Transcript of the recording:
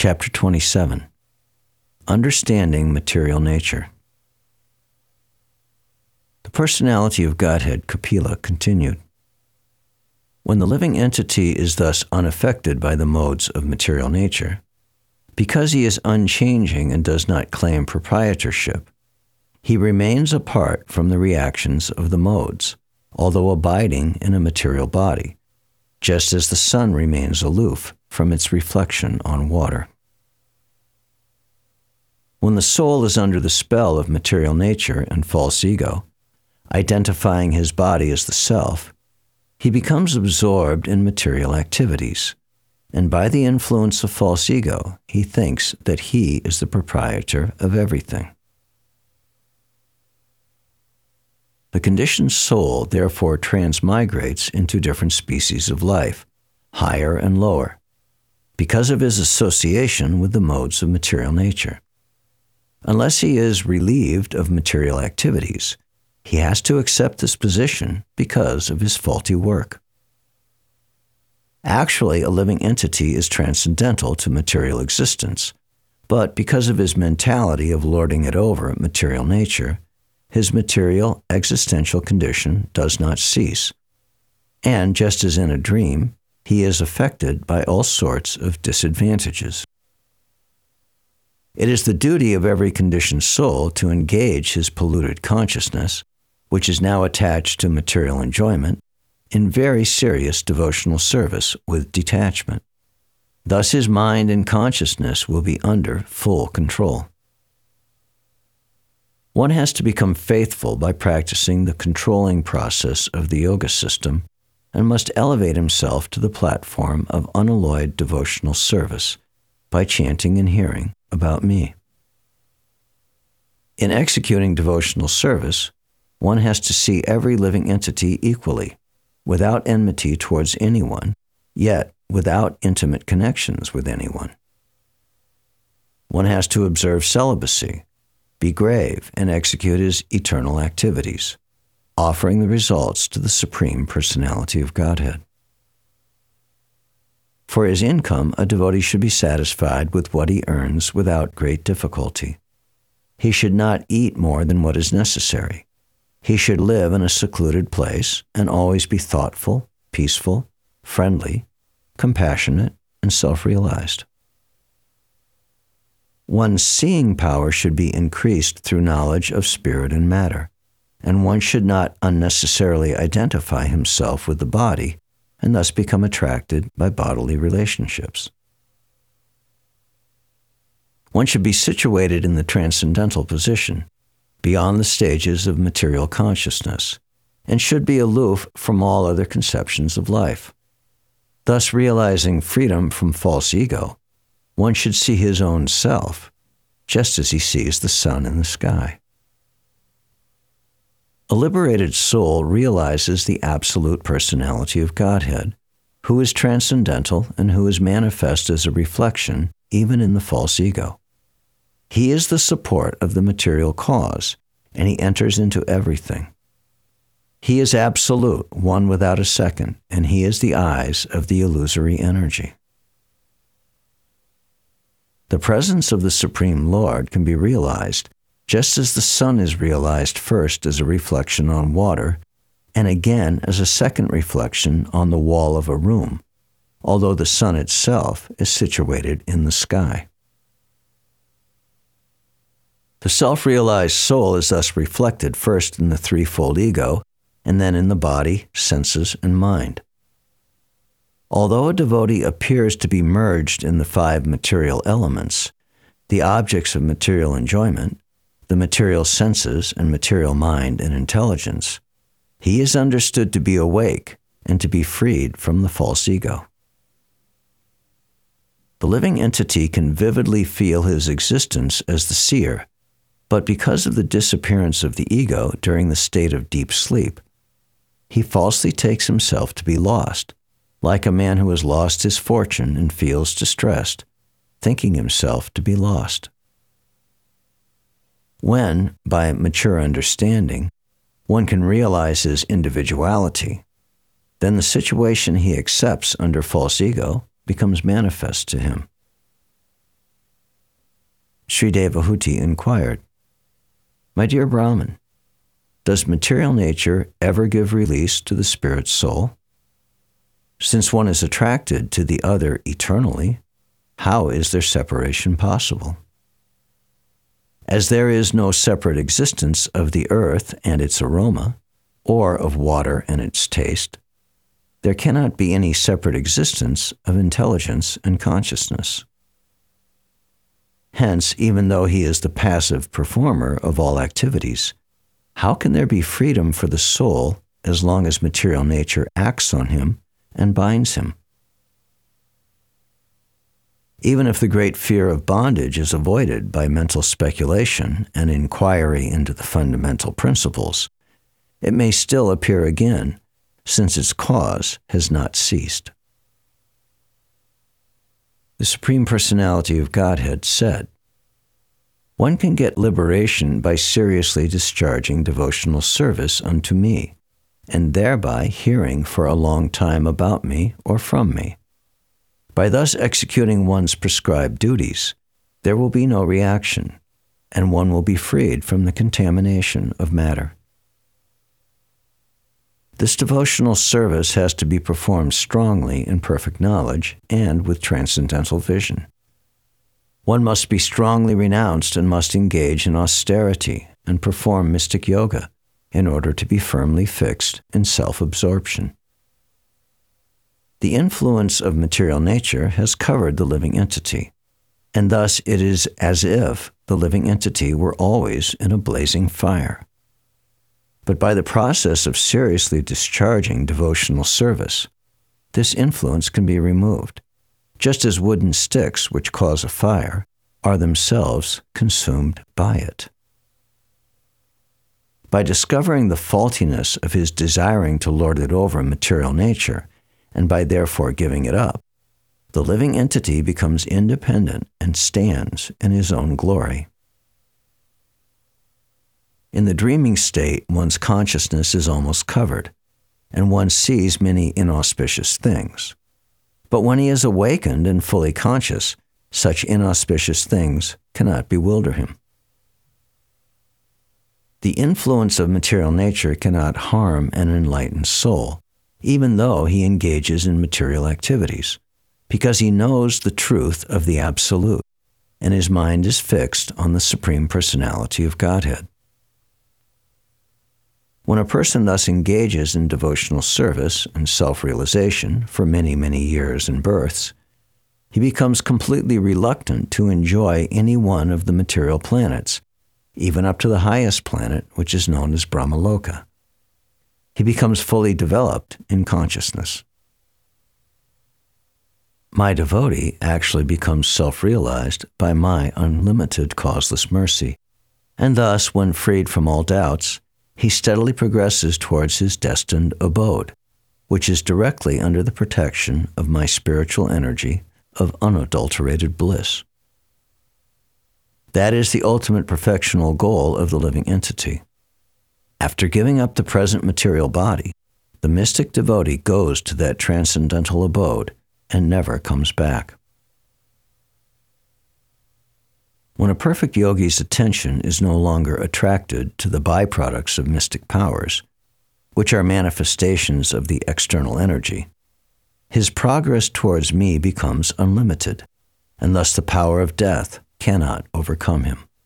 Chapter 27. Understanding Material Nature. The personality of Godhead, Kapila, continued. When the living entity is thus unaffected by the modes of material nature, because he is unchanging and does not claim proprietorship, he remains apart from the reactions of the modes, although abiding in a material body, just as the sun remains aloof from its reflection on water. When the soul is under the spell of material nature and false ego, identifying his body as the self, he becomes absorbed in material activities, and by the influence of false ego, he thinks that he is the proprietor of everything. The conditioned soul therefore transmigrates into different species of life, higher and lower, because of his association with the modes of material nature. Unless he is relieved of material activities, he has to accept this position because of his faulty work. Actually, a living entity is transcendental to material existence, but because of his mentality of lording it over material nature, his material existential condition does not cease, and just as in a dream, he is affected by all sorts of disadvantages. It is the duty of every conditioned soul to engage his polluted consciousness, which is now attached to material enjoyment, in very serious devotional service with detachment. Thus his mind and consciousness will be under full control. One has to become faithful by practicing the controlling process of the yoga system and must elevate himself to the platform of unalloyed devotional service by chanting and hearing about me. In executing devotional service, one has to see every living entity equally, without enmity towards anyone, yet without intimate connections with anyone. One has to observe celibacy, be grave, and execute his eternal activities, offering the results to the Supreme Personality of Godhead. For his income, a devotee should be satisfied with what he earns without great difficulty. He should not eat more than what is necessary. He should live in a secluded place and always be thoughtful, peaceful, friendly, compassionate, and self-realized. One's seeing power should be increased through knowledge of spirit and matter, and one should not unnecessarily identify himself with the body and thus become attracted by bodily relationships. One should be situated in the transcendental position, beyond the stages of material consciousness, and should be aloof from all other conceptions of life. Thus, realizing freedom from false ego, one should see his own self, just as he sees the sun in the sky. A liberated soul realizes the absolute personality of Godhead, who is transcendental and who is manifest as a reflection even in the false ego. He is the support of the material cause, and he enters into everything. He is absolute, one without a second, and he is the eyes of the illusory energy. The presence of the Supreme Lord can be realized just as the sun is realized first as a reflection on water, and again as a second reflection on the wall of a room, although the sun itself is situated in the sky. The self-realized soul is thus reflected first in the threefold ego, and then in the body, senses, and mind. Although a devotee appears to be merged in the five material elements, the objects of material enjoyment, the material senses and material mind and intelligence, he is understood to be awake and to be freed from the false ego. The living entity can vividly feel his existence as the seer, but because of the disappearance of the ego during the state of deep sleep, he falsely takes himself to be lost, like a man who has lost his fortune and feels distressed, thinking himself to be lost. When, by mature understanding, one can realize his individuality, then the situation he accepts under false ego becomes manifest to him. Sri Devahuti inquired, "My dear Brahmin, does material nature ever give release to the spirit soul? Since one is attracted to the other eternally, how is their separation possible? As there is no separate existence of the earth and its aroma, or of water and its taste, there cannot be any separate existence of intelligence and consciousness. Hence, even though he is the passive performer of all activities, how can there be freedom for the soul as long as material nature acts on him and binds him? Even if the great fear of bondage is avoided by mental speculation and inquiry into the fundamental principles, it may still appear again, since its cause has not ceased." The Supreme Personality of Godhead said, "One can get liberation by seriously discharging devotional service unto me, and thereby hearing for a long time about me or from me. By thus executing one's prescribed duties, there will be no reaction, and one will be freed from the contamination of matter." This devotional service has to be performed strongly in perfect knowledge and with transcendental vision. One must be strongly renounced and must engage in austerity and perform mystic yoga in order to be firmly fixed in self-absorption. The influence of material nature has covered the living entity, and thus it is as if the living entity were always in a blazing fire. But by the process of seriously discharging devotional service, this influence can be removed, just as wooden sticks which cause a fire are themselves consumed by it. By discovering the faultiness of his desiring to lord it over material nature, and by therefore giving it up, the living entity becomes independent and stands in his own glory. In the dreaming state, one's consciousness is almost covered, and one sees many inauspicious things. But when he is awakened and fully conscious, such inauspicious things cannot bewilder him. The influence of material nature cannot harm an enlightened soul, even though he engages in material activities, because he knows the truth of the Absolute, and his mind is fixed on the Supreme Personality of Godhead. When a person thus engages in devotional service and self-realization for many, many years and births, he becomes completely reluctant to enjoy any one of the material planets, even up to the highest planet, which is known as Brahmaloka. He becomes fully developed in consciousness. My devotee actually becomes self-realized by my unlimited causeless mercy, and thus, when freed from all doubts, he steadily progresses towards his destined abode, which is directly under the protection of my spiritual energy of unadulterated bliss. That is the ultimate perfectional goal of the living entity. After giving up the present material body, the mystic devotee goes to that transcendental abode and never comes back. When a perfect yogi's attention is no longer attracted to the byproducts of mystic powers, which are manifestations of the external energy, his progress towards me becomes unlimited, and thus the power of death cannot overcome him.